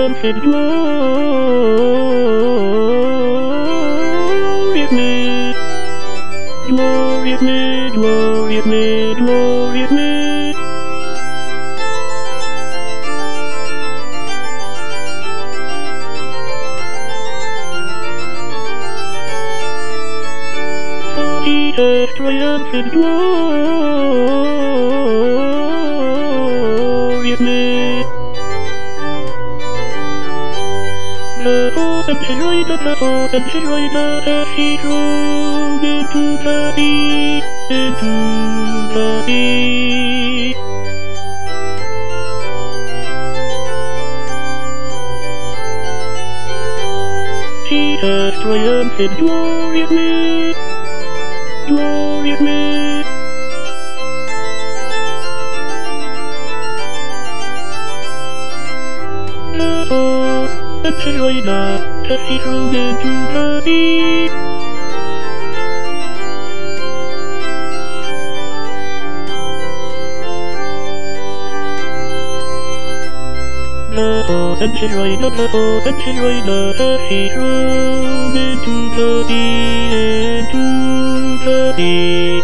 triumphant glorious mid, glorious mid, glorious mid, glorious mid. Jesus triumphant glorious mid. The force and Shinoida, the force and Shinoida, as he drove into the sea, into the sea. Jesus triumphant glorious mid, glorious mid. The force and Shinoida, as he drove into the sea. The force and Shinoida, the force and Shinoida, as he drove into the sea, into the sea.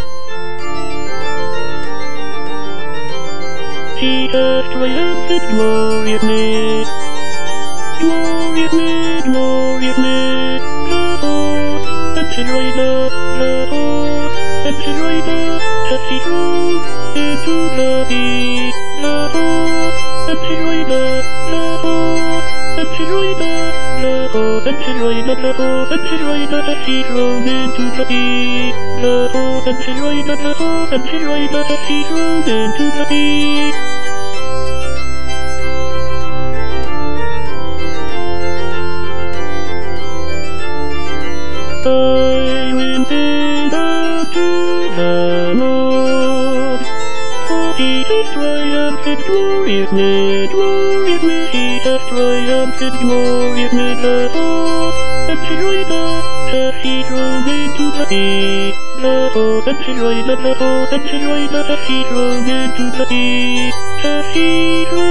Jesus triumphant glorious mid, glorious mid, glorious mid. The force and Shinoida, the force and Shinoida, as he drove into the sea. The force and Shinoida, the force and Shinoida, the force and Shinoida, the force and Shinoida, as he drove into the sea. The force and Shinoida, the force and Shinoida, as he drove into the sea. I will sing unto the Lord, for Jesus triumphant glorious mid, glorious mid. Jesus triumphant glorious mid. The force and Shinoida, as he drove into the sea. The force and Shinoida, the force and Shinoida, as he drove into the sea. As he drove